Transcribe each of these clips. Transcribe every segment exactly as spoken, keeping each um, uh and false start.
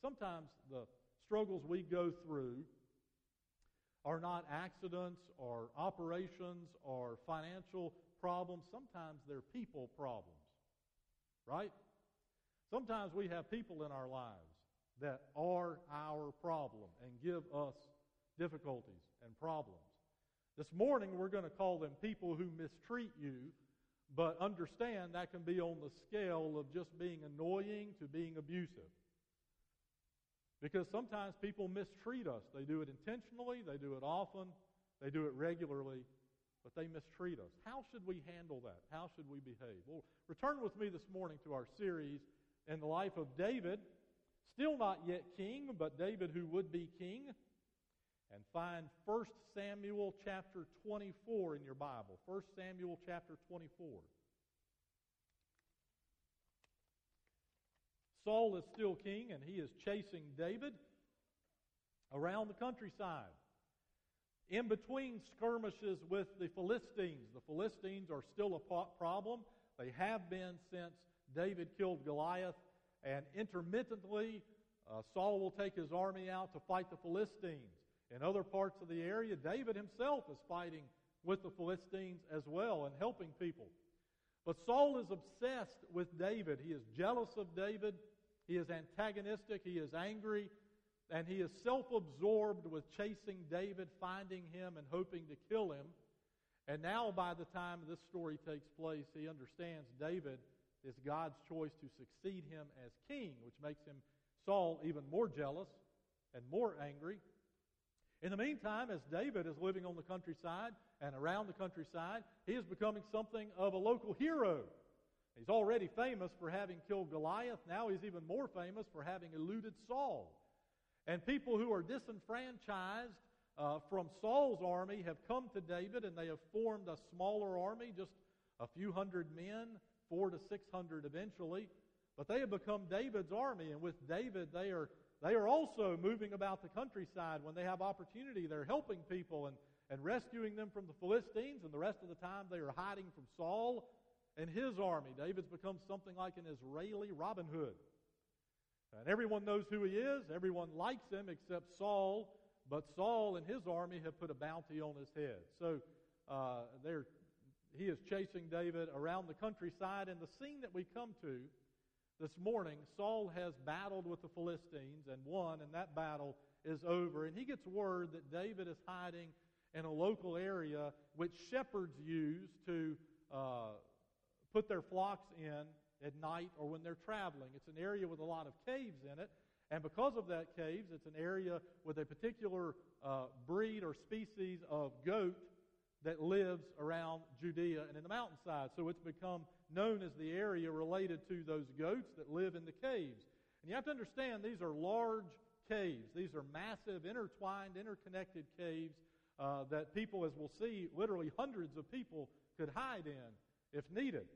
sometimes the struggles we go through are not accidents or operations or financial problems. Sometimes they're people problems, right? Sometimes we have people in our lives that are our problem and give us difficulties and problems. This morning we're going to call them people who mistreat you, but understand that can be on the scale of just being annoying to being abusive. Because sometimes people mistreat us. They do it intentionally, they do it often, they do it regularly, but they mistreat us. How should we handle that? How should we behave? Well, return with me this morning to our series in the life of David, still not yet king, but David who would be king, and find First Samuel chapter twenty-four in your Bible. First Samuel chapter twenty-four. Saul is still king, and he is chasing David around the countryside. In between skirmishes with the Philistines. The Philistines are still a problem. They have been since David killed Goliath. And intermittently, uh, Saul will take his army out to fight the Philistines. In other parts of the area, David himself is fighting with the Philistines as well and helping people. But Saul is obsessed with David. He is jealous of David. He is antagonistic. He is angry. And he is self-absorbed with chasing David, finding him, and hoping to kill him. And now, by the time this story takes place, he understands David is God's choice to succeed him as king, which makes him, Saul, even more jealous and more angry. In the meantime, as David is living on the countryside and around the countryside, he is becoming something of a local hero. He's already famous for having killed Goliath. Now he's even more famous for having eluded Saul. And people who are disenfranchised uh, from Saul's army have come to David, and they have formed a smaller army, just a few hundred men, four to six hundred eventually. But they have become David's army, and with David they are They are also moving about the countryside. When they have opportunity, they're helping people and, and rescuing them from the Philistines, and the rest of the time they are hiding from Saul and his army. David's become something like an Israeli Robin Hood. And everyone knows who he is. Everyone likes him except Saul, but Saul and his army have put a bounty on his head. So uh, they're, he is chasing David around the countryside, and the scene that we come to this morning, Saul has battled with the Philistines and won, and that battle is over. And he gets word that David is hiding in a local area which shepherds use to uh, put their flocks in at night or when they're traveling. It's an area with a lot of caves in it, and because of that caves, it's an area with a particular uh, breed or species of goat that lives around Judea and in the mountainside. So it's become known as the area related to those goats that live in the caves. And you have to understand, these are large caves. These are massive, intertwined, interconnected caves uh, that people, as we'll see, literally hundreds of people could hide in if needed.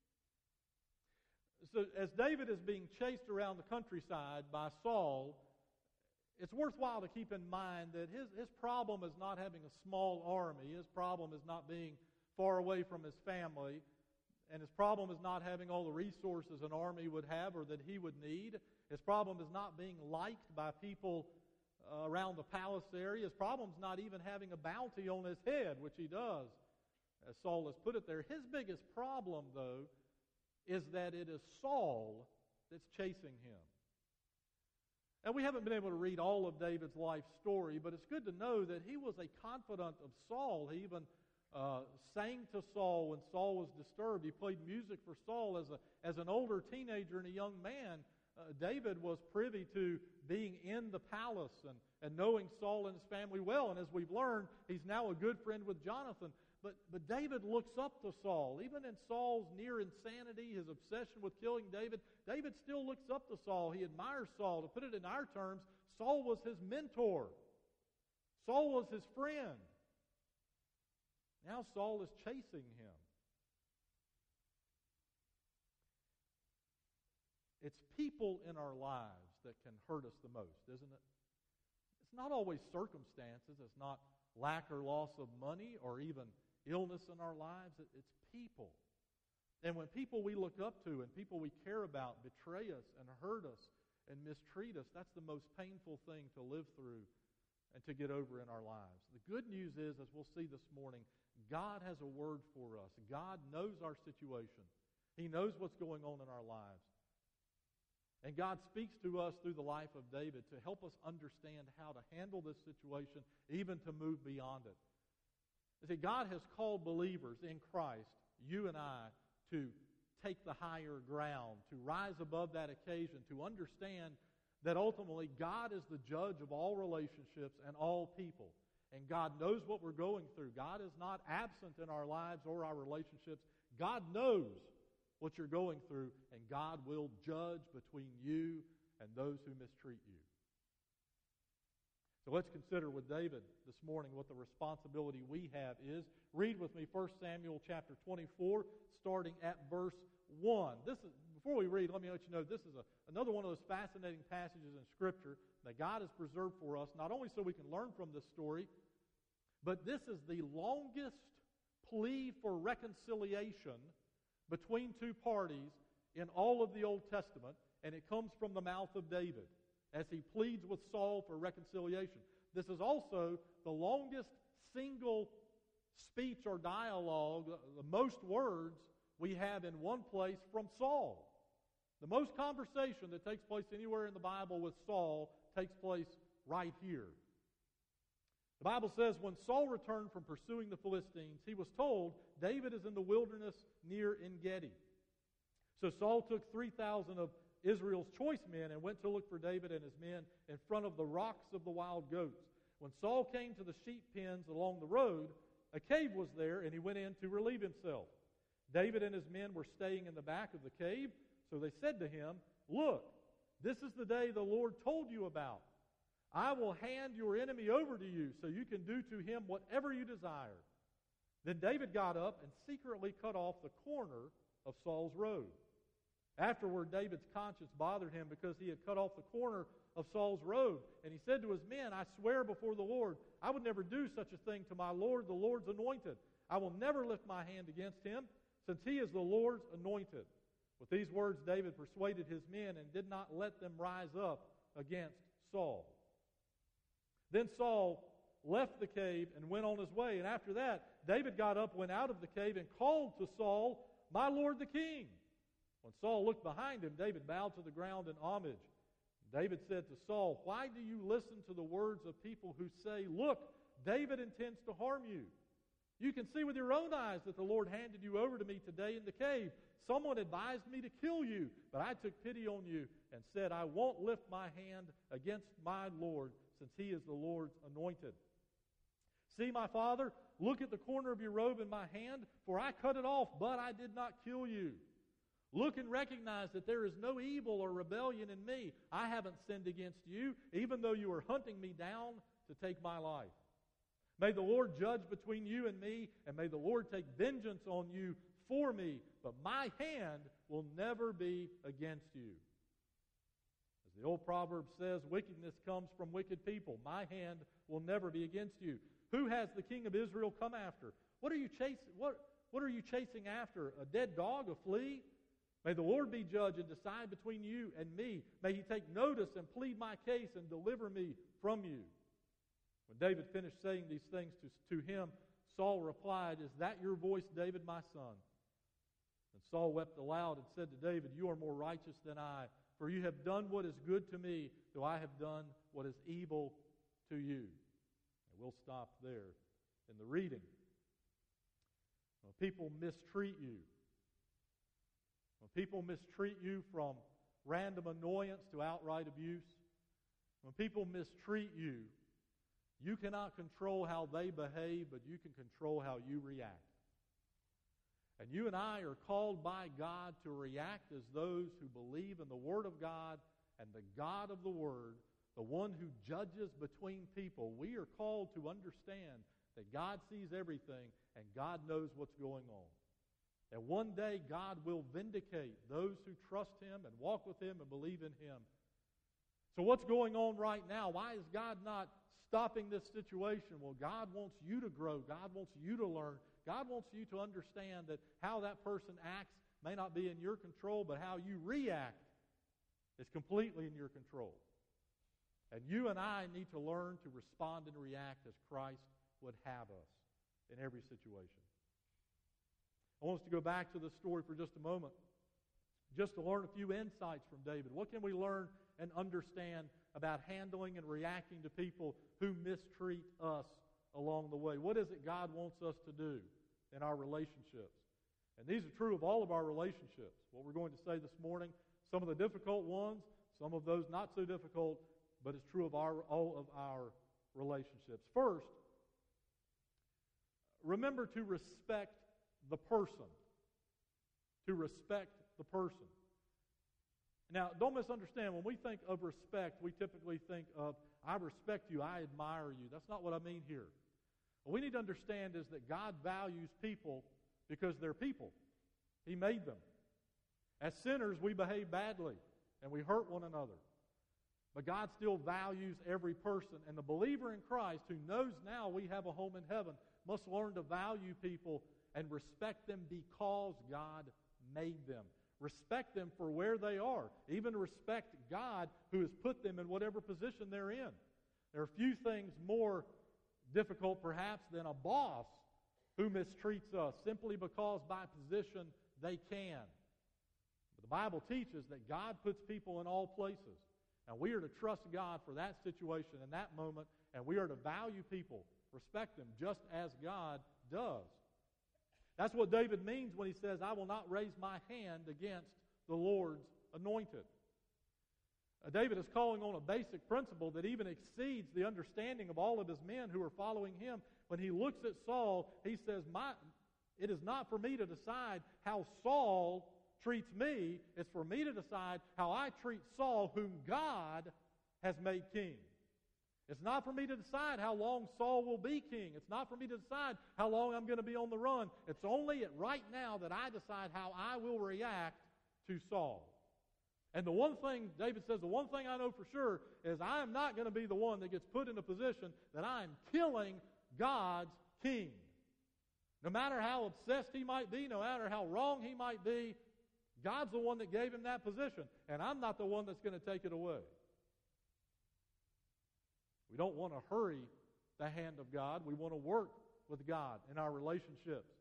So as David is being chased around the countryside by Saul, it's worthwhile to keep in mind that his, his problem is not having a small army. His problem is not being far away from his family. And his problem is not having all the resources an army would have or that he would need. His problem is not being liked by people uh, around the palace area. His problem is not even having a bounty on his head, which he does, as Saul has put it there. His biggest problem, though, is that it is Saul that's chasing him. And we haven't been able to read all of David's life story, but it's good to know that he was a confidant of Saul. He even uh, sang to Saul when Saul was disturbed. He played music for Saul as a as an older teenager and a young man. Uh, David was privy to being in the palace and, and knowing Saul and his family well. And as we've learned, he's now a good friend with Jonathan. But, but David looks up to Saul. Even in Saul's near insanity, his obsession with killing David, David still looks up to Saul. He admires Saul. To put it in our terms, Saul was his mentor. Saul was his friend. Now Saul is chasing him. It's people in our lives that can hurt us the most, isn't it? It's not always circumstances. It's not lack or loss of money or even illness in our lives. It's people. And when people we look up to and people we care about betray us and hurt us and mistreat us, that's the most painful thing to live through and to get over in our lives. The good news is, as we'll see this morning, God has a word for us. God knows our situation. He knows what's going on in our lives. And God speaks to us through the life of David to help us understand how to handle this situation, even to move beyond it. You see, God has called believers in Christ, you and I, to take the higher ground, to rise above that occasion, to understand that ultimately God is the judge of all relationships and all people. And God knows what we're going through. God is not absent in our lives or our relationships. God knows what you're going through, and God will judge between you and those who mistreat you. So let's consider with David this morning what the responsibility we have is. Read with me First Samuel chapter twenty-four, starting at verse one. This is, before we read, let me let you know, this is a, another one of those fascinating passages in Scripture that God has preserved for us, not only so we can learn from this story, but this is the longest plea for reconciliation between two parties in all of the Old Testament, and it comes from the mouth of David as he pleads with Saul for reconciliation. This is also the longest single speech or dialogue, the most words we have in one place from Saul. The most conversation that takes place anywhere in the Bible with Saul takes place right here. The Bible says, when Saul returned from pursuing the Philistines, he was told, David is in the wilderness near En-Gedi. So Saul took three thousand of Israel's choice men and went to look for David and his men in front of the rocks of the wild goats. When Saul came to the sheep pens along the road, a cave was there, and he went in to relieve himself. David and his men were staying in the back of the cave, so they said to him, look, this is the day the Lord told you about. I will hand your enemy over to you, so you can do to him whatever you desire. Then David got up and secretly cut off the corner of Saul's robe. Afterward, David's conscience bothered him because he had cut off the corner of Saul's robe. And he said to his men, I swear before the Lord, I would never do such a thing to my Lord, the Lord's anointed. I will never lift my hand against him, since he is the Lord's anointed. With these words, David persuaded his men and did not let them rise up against Saul. Then Saul left the cave and went on his way. And after that, David got up, went out of the cave, and called to Saul, my Lord the king. When Saul looked behind him, David bowed to the ground in homage. David said to Saul, why do you listen to the words of people who say, look, David intends to harm you? You can see with your own eyes that the Lord handed you over to me today in the cave. Someone advised me to kill you, but I took pity on you and said, I won't lift my hand against my Lord, since he is the Lord's anointed. See, my father, look at the corner of your robe in my hand, for I cut it off, but I did not kill you. Look and recognize that there is no evil or rebellion in me. I haven't sinned against you, even though you are hunting me down to take my life. May the Lord judge between you and me, and may the Lord take vengeance on you for me, but my hand will never be against you. As the old proverb says, wickedness comes from wicked people. My hand will never be against you. Who has the king of Israel come after? What are you chasing? What, what are you chasing after? A dead dog, a flea? May the Lord be judge and decide between you and me. May he take notice and plead my case and deliver me from you. When David finished saying these things to, to him, Saul replied, is that your voice, David, my son? And Saul wept aloud and said to David, you are more righteous than I, for you have done what is good to me, though I have done what is evil to you. And we'll stop there in the reading. When people mistreat you, when people mistreat you from random annoyance to outright abuse, when people mistreat you, you cannot control how they behave, but you can control how you react. And you and I are called by God to react as those who believe in the Word of God and the God of the Word, the one who judges between people. We are called to understand that God sees everything and God knows what's going on. And one day God will vindicate those who trust Him and walk with Him and believe in Him. So what's going on right now? Why is God not stopping this situation? Well, God wants you to grow. God wants you to learn. God wants you to understand that how that person acts may not be in your control, but how you react It's completely in your control. And you and I need to learn to respond and react as Christ would have us in every situation. I want us to go back to this story for just a moment, just to learn a few insights from David. What can we learn and understand about handling and reacting to people who mistreat us along the way? What is it God wants us to do in our relationships? And these are true of all of our relationships. What we're going to say this morning, some of the difficult ones, some of those not so difficult, but it's true of our, all of our relationships. First, remember to respect the person. To respect the person. Now, don't misunderstand. When we think of respect, we typically think of, I respect you, I admire you. That's not what I mean here. What we need to understand is that God values people because they're people. He made them. As sinners, we behave badly, and we hurt one another. But God still values every person, and the believer in Christ who knows now we have a home in heaven must learn to value people and respect them because God made them. Respect them for where they are. Even respect God who has put them in whatever position they're in. There are few things more difficult perhaps than a boss who mistreats us simply because by position they can. But the Bible teaches that God puts people in all places. And we are to trust God for that situation in that moment, and we are to value people, respect them, just as God does. That's what David means when he says, I will not raise my hand against the Lord's anointed. Uh, David is calling on a basic principle that even exceeds the understanding of all of his men who are following him. When he looks at Saul, he says, my, it is not for me to decide how Saul treats me. It's for me to decide how I treat Saul, whom God has made king. It's not for me to decide how long Saul will be king. It's not for me to decide how long I'm going to be on the run. It's only at right now that I decide how I will react to Saul. And the one thing, David says, the one thing I know for sure is I am not going to be the one that gets put in a position that I am killing God's king. No matter how obsessed he might be, no matter how wrong he might be, God's the one that gave him that position, and I'm not the one that's going to take it away. We don't want to hurry the hand of God. We want to work with God in our relationships.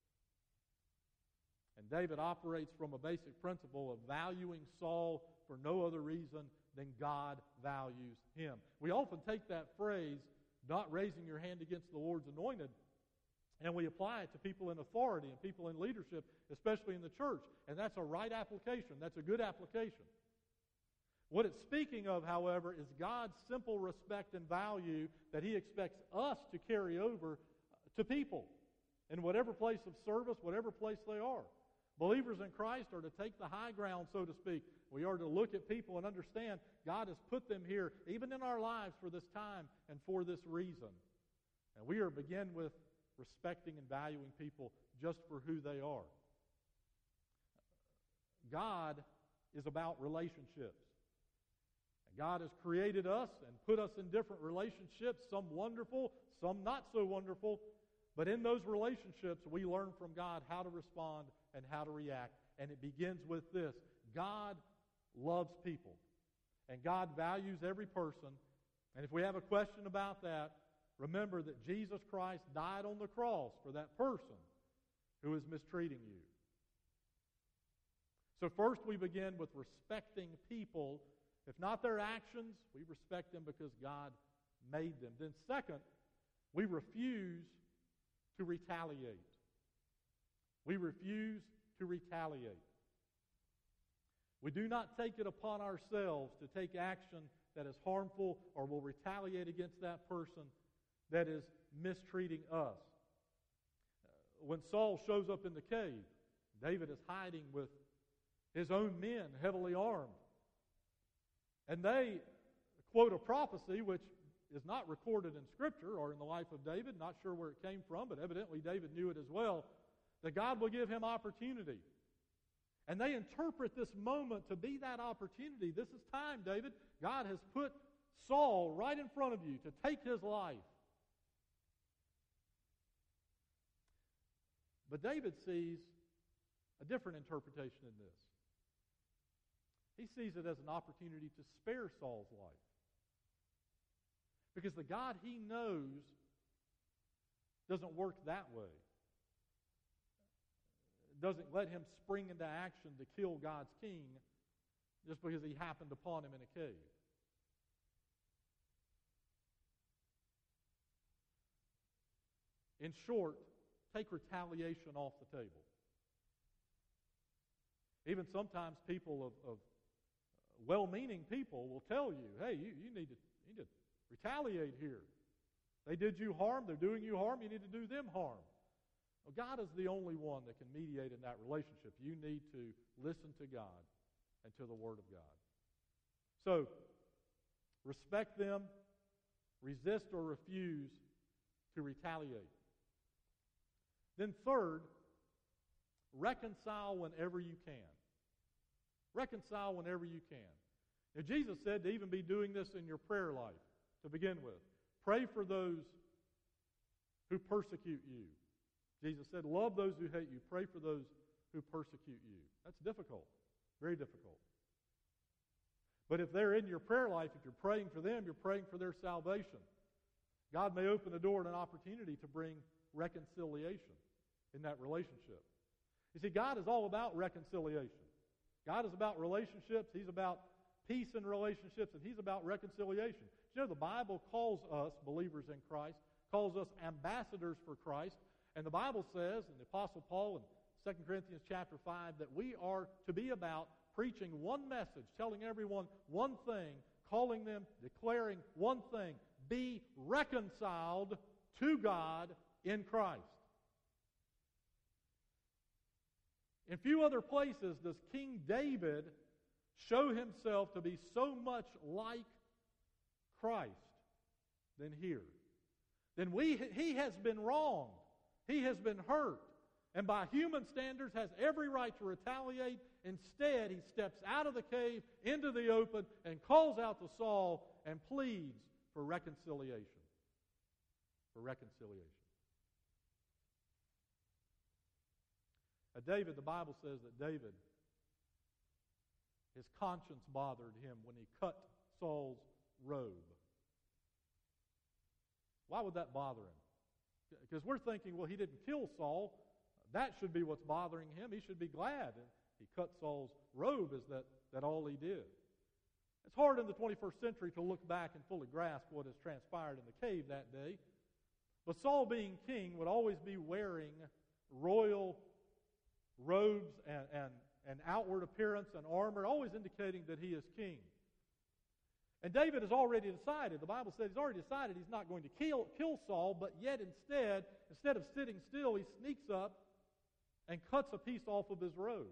And David operates from a basic principle of valuing Saul for no other reason than God values him. We often take that phrase, not raising your hand against the Lord's anointed, and we apply it to people in authority and people in leadership, especially in the church. And that's a right application. That's a good application. What it's speaking of, however, is God's simple respect and value that he expects us to carry over to people in whatever place of service, whatever place they are. Believers in Christ are to take the high ground, so to speak. We are to look at people and understand God has put them here, even in our lives, for this time and for this reason. And we are to begin with respecting and valuing people just for who they are. God is about relationships. God has created us and put us in different relationships, some wonderful, some not so wonderful. But in those relationships, we learn from God how to respond and how to react. And it begins with this. God loves people. And God values every person. And if we have a question about that, remember that Jesus Christ died on the cross for that person who is mistreating you. So first we begin with respecting people. If not their actions, we respect them because God made them. Then second, we refuse to retaliate. We refuse to retaliate. We do not take it upon ourselves to take action that is harmful or will retaliate against that person that is mistreating us. When Saul shows up in the cave, David is hiding with his own men, heavily armed. And they quote a prophecy which is not recorded in Scripture or in the life of David, not sure where it came from, but evidently David knew it as well, that God will give him opportunity. And they interpret this moment to be that opportunity. This is time, David. God has put Saul right in front of you to take his life. But David sees a different interpretation in this. He sees it as an opportunity to spare Saul's life. Because the God he knows doesn't work that way. Doesn't let him spring into action to kill God's king just because he happened upon him in a cave. In short, take retaliation off the table. Even sometimes people of, of well-meaning people will tell you, hey, you, you, need to, you need to retaliate here. They did you harm, they're doing you harm, you need to do them harm. Well, God is the only one that can mediate in that relationship. You need to listen to God and to the Word of God. So, respect them, resist or refuse to retaliate. Then third, reconcile whenever you can. Reconcile whenever you can. Now, Jesus said to even be doing this in your prayer life to begin with. Pray for those who persecute you. Jesus said, love those who hate you. Pray for those who persecute you. That's difficult. Very difficult. But if they're in your prayer life, if you're praying for them, you're praying for their salvation. God may open the door and an opportunity to bring reconciliation in that relationship. You see, God is all about reconciliation. God is about relationships. He's about peace in relationships, and He's about reconciliation. You know, the Bible calls us, believers in Christ, calls us ambassadors for Christ. And the Bible says, in the Apostle Paul in Second Corinthians chapter five, that we are to be about preaching one message, telling everyone one thing, calling them, declaring one thing: be reconciled to God in Christ. In few other places does King David show himself to be so much like Christ than here. Then we, he has been wronged. He has been hurt. And by human standards has every right to retaliate. Instead, he steps out of the cave into the open and calls out to Saul and pleads for reconciliation. For reconciliation. Now, David, the Bible says that David, his conscience bothered him when he cut Saul's robe. Why would that bother him? Because we're thinking, well, he didn't kill Saul. That should be what's bothering him. He should be glad. And he cut Saul's robe. Is that, that all he did? It's hard in the twenty-first century to look back and fully grasp what has transpired in the cave that day. But Saul, being king, would always be wearing royal robes and, and, and outward appearance and armor, always indicating that he is king. And David has already decided, the Bible says he's already decided he's not going to kill, kill Saul, but yet instead, instead of sitting still, he sneaks up and cuts a piece off of his robe.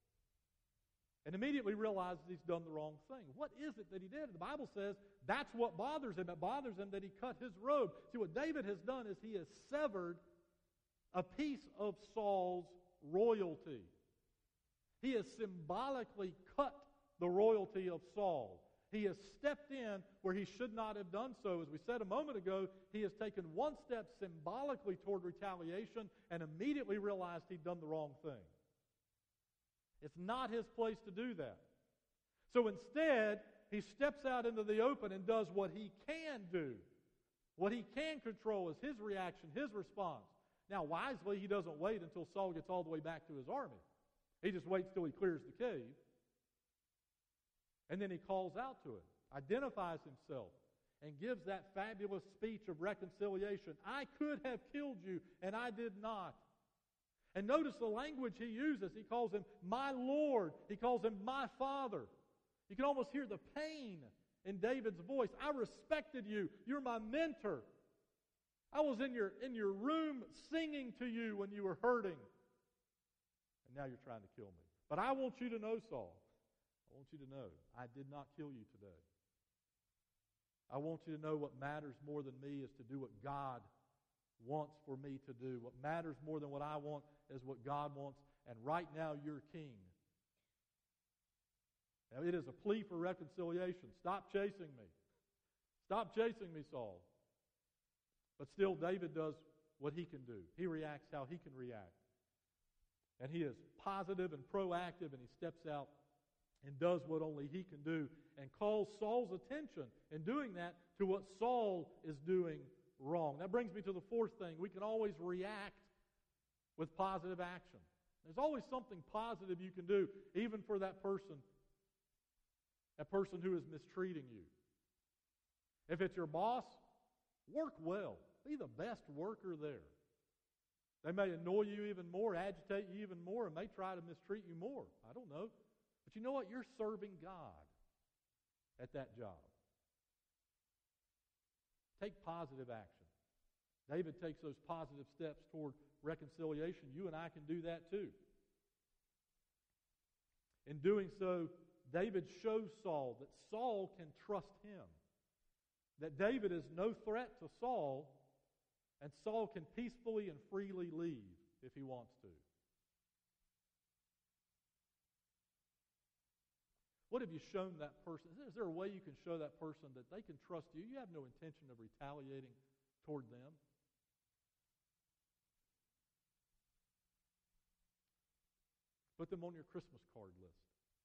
And immediately realizes he's done the wrong thing. What is it that he did? The Bible says that's what bothers him. It bothers him that he cut his robe. See, what David has done is he has severed a piece of Saul's royalty. He has symbolically cut the royalty of Saul. He has stepped in where he should not have done so. As we said a moment ago, he has taken one step symbolically toward retaliation and immediately realized he'd done the wrong thing. It's not his place to do that. So instead, he steps out into the open and does what he can do. What he can control is his reaction, his response. Now, wisely, he doesn't wait until Saul gets all the way back to his army. He just waits till he clears the cave. And then he calls out to it, identifies himself, and gives that fabulous speech of reconciliation. I could have killed you, and I did not. And notice the language he uses. He calls him my Lord. He calls him my Father. You can almost hear the pain in David's voice. I respected you. You're my mentor. I was in your, in your room singing to you when you were hurting. And now you're trying to kill me. But I want you to know, Saul, I want you to know, I did not kill you today. I want you to know what matters more than me is to do what God wants for me to do. What matters more than what I want is what God wants. And right now, you're king. Now, it is a plea for reconciliation. Stop chasing me. Stop chasing me, Saul. But still, David does what he can do. He reacts how he can react. And he is positive and proactive, and he steps out and does what only he can do and calls Saul's attention in doing that to what Saul is doing wrong. That brings me to the fourth thing. We can always react with positive action. There's always something positive you can do, even for that person, that person who is mistreating you. If it's your boss, work well. Be the best worker there. They may annoy you even more, agitate you even more, and may try to mistreat you more. I don't know. But you know what? You're serving God at that job. Take positive action. David takes those positive steps toward reconciliation. You and I can do that too. In doing so, David shows Saul that Saul can trust him. That David is no threat to Saul, and Saul can peacefully and freely leave if he wants to. What have you shown that person? Is there a way you can show that person that they can trust you? You have no intention of retaliating toward them. Put them on your Christmas card list.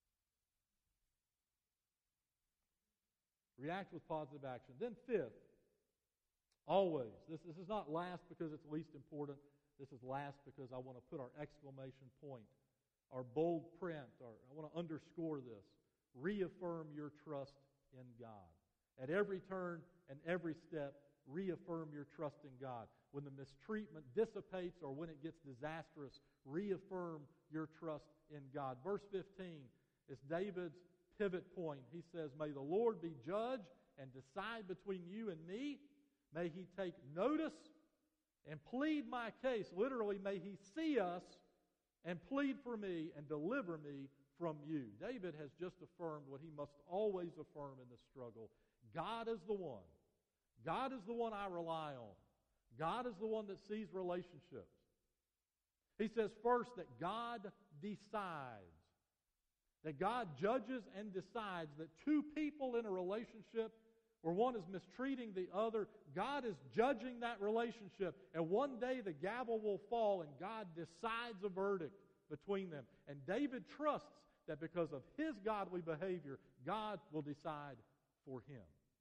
React with positive action. Then fifth, always. This, this is not last because it's least important. This is last because I want to put our exclamation point, our bold print, or I want to underscore this. Reaffirm your trust in God. At every turn and every step, reaffirm your trust in God. When the mistreatment dissipates or when it gets disastrous, reaffirm your trust in God. Verse fifteen is David's pivot point. He says, "May the Lord be judge and decide between you and me. May he take notice and plead my case." Literally, may he see us and plead for me and deliver me from you. David has just affirmed what he must always affirm in this struggle. God is the one. God is the one I rely on. God is the one that sees relationships. He says first that God decides. That God judges and decides that two people in a relationship where one is mistreating the other, God is judging that relationship. And one day the gavel will fall and God decides a verdict between them. And David trusts that because of his godly behavior, God will decide for him.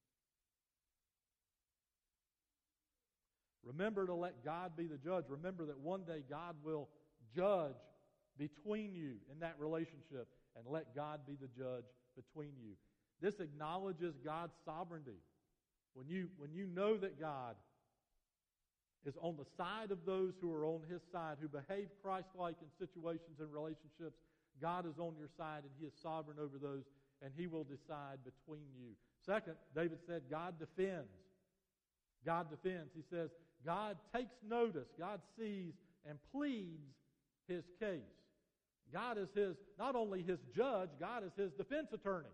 Remember to let God be the judge. Remember that one day God will judge between you in that relationship, and let God be the judge between you. This acknowledges God's sovereignty. When you, when you know that God is on the side of those who are on his side, who behave Christ-like in situations and relationships, God is on your side and he is sovereign over those, and he will decide between you. Second, David said, God defends. God defends. He says, God takes notice. God sees and pleads his case. God is his, not only his judge, God is his defense attorney.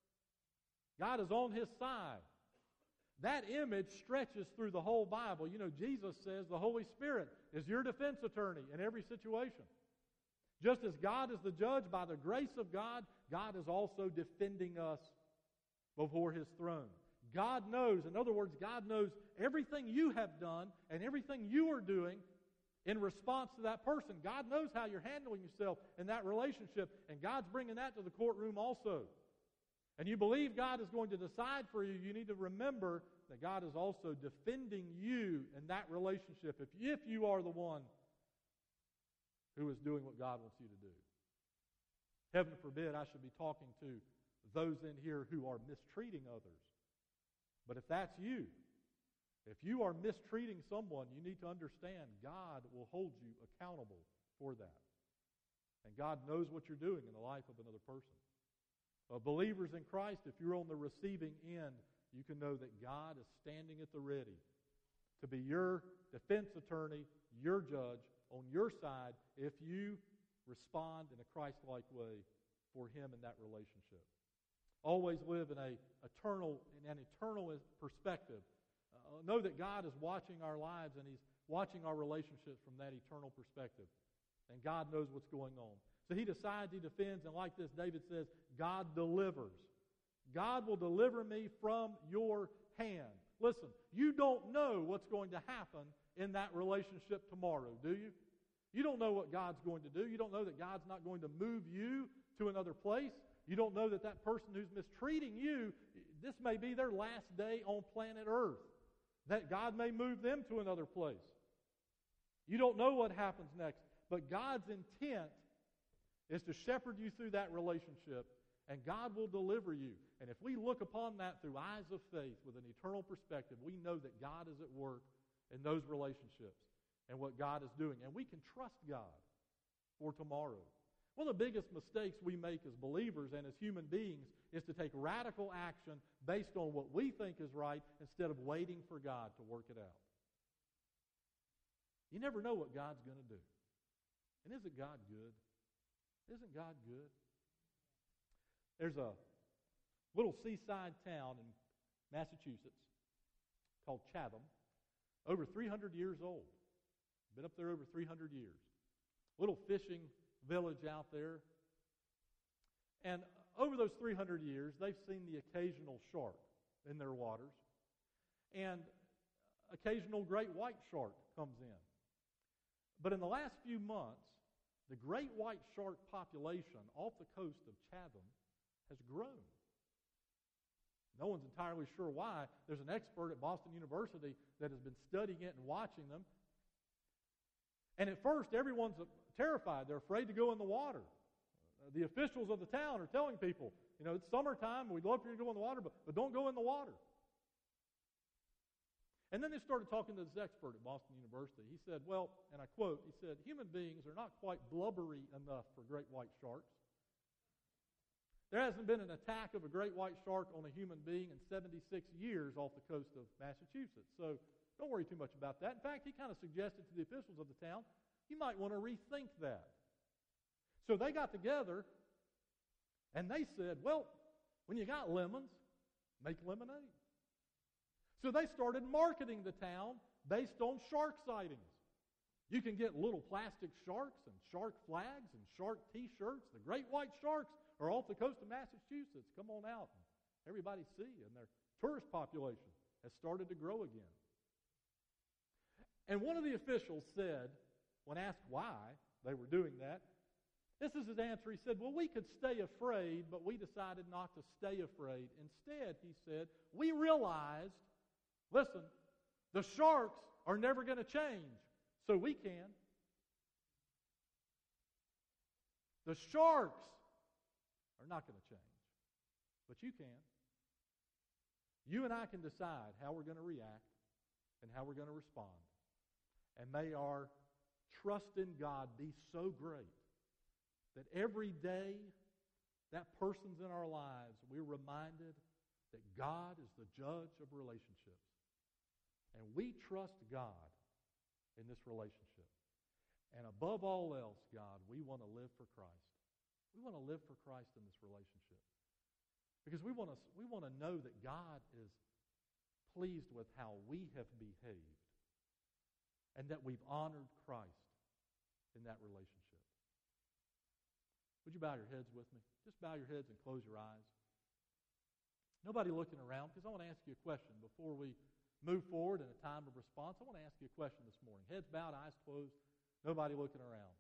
God is on his side. That image stretches through the whole Bible. You know, Jesus says the Holy Spirit is your defense attorney in every situation. Just as God is the judge, by the grace of God, God is also defending us before his throne. God knows, in other words, God knows everything you have done and everything you are doing in response to that person. God knows how you're handling yourself in that relationship, and God's bringing that to the courtroom also. And you believe God is going to decide for you, you need to remember that God is also defending you in that relationship if, if you are the one who is doing what God wants you to do. Heaven forbid I should be talking to those in here who are mistreating others. But if that's you, if you are mistreating someone, you need to understand God will hold you accountable for that. And God knows what you're doing in the life of another person. Uh, believers in Christ, if you're on the receiving end, you can know that God is standing at the ready to be your defense attorney, your judge, on your side if you respond in a Christ-like way for him in that relationship. Always live in a eternal, in an eternal perspective. Uh, know that God is watching our lives and he's watching our relationships from that eternal perspective. And God knows what's going on. So he decides, he defends, and like this, David says, God delivers. God will deliver me from your hand. Listen, you don't know what's going to happen in that relationship tomorrow, do you? You don't know what God's going to do. You don't know that God's not going to move you to another place. You don't know that that person who's mistreating you, this may be their last day on planet Earth. That God may move them to another place. You don't know what happens next. But God's intent is to shepherd you through that relationship, and God will deliver you. And if we look upon that through eyes of faith with an eternal perspective, we know that God is at work in those relationships and what God is doing. And we can trust God for tomorrow. One of the biggest mistakes we make as believers and as human beings is to take radical action based on what we think is right instead of waiting for God to work it out. You never know what God's going to do. And isn't God good? Isn't God good? There's a little seaside town in Massachusetts called Chatham, over three hundred years old. Been up there over three hundred years. Little fishing village out there. And over those three hundred years, they've seen the occasional shark in their waters. And occasional great white shark comes in. But in the last few months, the great white shark population off the coast of Chatham has grown. No one's entirely sure why. There's an expert at Boston University that has been studying it and watching them. And at first, everyone's terrified. They're afraid to go in the water. Uh, the officials of the town are telling people, you know, it's summertime, we'd love for you to go in the water, but, but don't go in the water. And then they started talking to this expert at Boston University. He said, well, and I quote, he said, human beings are not quite blubbery enough for great white sharks. There hasn't been an attack of a great white shark on a human being in seventy-six years off the coast of Massachusetts. So don't worry too much about that. In fact, he kind of suggested to the officials of the town, you might want to rethink that. So they got together and they said, well, when you got lemons, make lemonade. So they started marketing the town based on shark sightings. You can get little plastic sharks and shark flags and shark T-shirts. The great white sharks are off the coast of Massachusetts. Come on out and everybody see. And their tourist population has started to grow again. And one of the officials said, when asked why they were doing that, this is his answer. He said, well, we could stay afraid, but we decided not to stay afraid. Instead, he said, we realized, listen, the sharks are never going to change, so we can. The sharks are not going to change, but you can. You and I can decide how we're going to react and how we're going to respond. And may our trust in God be so great that every day that person's in our lives, we're reminded that God is the judge of relationships. And we trust God in this relationship. And above all else, God, we want to live for Christ. We want to live for Christ in this relationship. Because we want to, we want to know that God is pleased with how we have behaved and that we've honored Christ in that relationship. Would you bow your heads with me? Just bow your heads and close your eyes. Nobody looking around, because I want to ask you a question before we move forward in a time of response. I want to ask you a question this morning. Heads bowed, eyes closed, nobody looking around.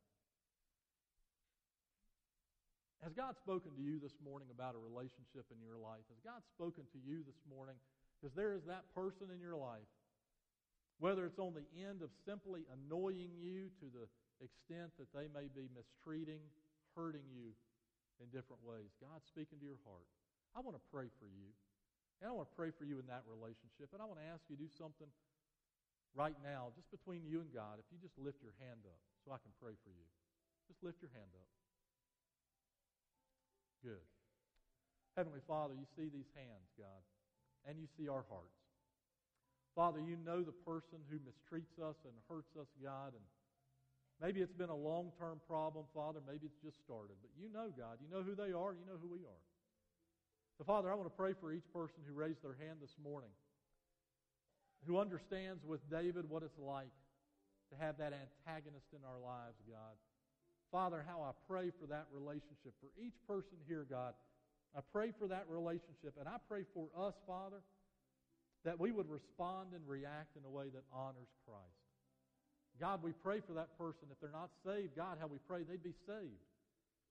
Has God spoken to you this morning about a relationship in your life? Has God spoken to you this morning? Because there is that person in your life, whether it's on the end of simply annoying you to the extent that they may be mistreating, hurting you in different ways. God's speaking to your heart. I want to pray for you. And I want to pray for you in that relationship. And I want to ask you to do something right now, just between you and God, if you just lift your hand up so I can pray for you. Just lift your hand up. Good. Heavenly Father, you see these hands, God, and you see our hearts. Father, you know the person who mistreats us and hurts us, God, and maybe it's been a long-term problem, Father. Maybe it's just started. But you know, God. You know who they are. You know who we are. So, Father, I want to pray for each person who raised their hand this morning, who understands with David what it's like to have that antagonist in our lives, God. Father, how I pray for that relationship. For each person here, God, I pray for that relationship. And I pray for us, Father, that we would respond and react in a way that honors Christ. God, we pray for that person. If they're not saved, God, how we pray they'd be saved.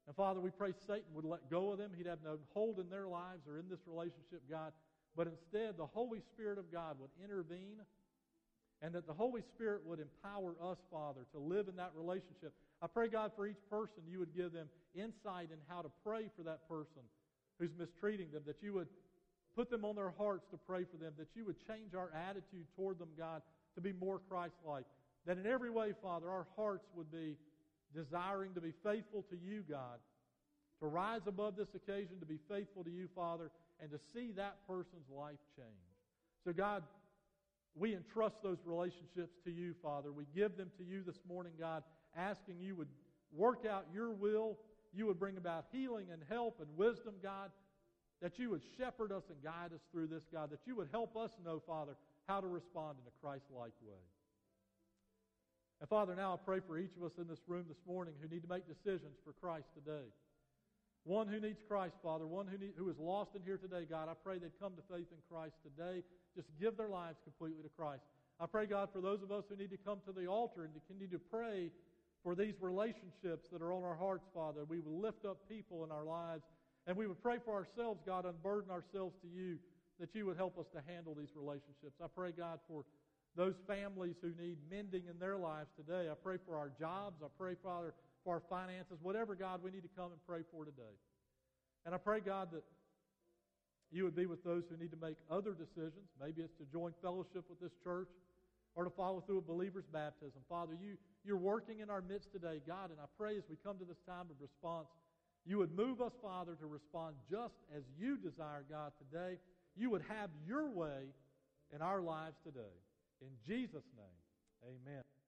And Father, we pray Satan would let go of them. He'd have no hold in their lives or in this relationship, God. But instead, the Holy Spirit of God would intervene, and that the Holy Spirit would empower us, Father, to live in that relationship. I pray, God, for each person, you would give them insight in how to pray for that person who's mistreating them, that you would put them on their hearts to pray for them, that you would change our attitude toward them, God, to be more Christ-like. That in every way, Father, our hearts would be desiring to be faithful to you, God, to rise above this occasion, to be faithful to you, Father, and to see that person's life change. So, God, we entrust those relationships to you, Father. We give them to you this morning, God, asking you would work out your will, you would bring about healing and help and wisdom, God, that you would shepherd us and guide us through this, God, that you would help us know, Father, how to respond in a Christ-like way. And Father, now I pray for each of us in this room this morning who need to make decisions for Christ today. One who needs Christ, Father, one who, need, who is lost in here today, God, I pray they'd come to faith in Christ today. Just give their lives completely to Christ. I pray, God, for those of us who need to come to the altar and to continue to pray for these relationships that are on our hearts, Father. We would lift up people in our lives, and we would pray for ourselves, God, unburden ourselves to you, that you would help us to handle these relationships. I pray, God, for those families who need mending in their lives today. I pray for our jobs. I pray, Father, for our finances, whatever, God, we need to come and pray for today. And I pray, God, that you would be with those who need to make other decisions. Maybe it's to join fellowship with this church or to follow through a believer's baptism. Father, you, you're working in our midst today, God, and I pray as we come to this time of response, you would move us, Father, to respond just as you desire, God, today. You would have your way in our lives today. In Jesus' name, amen.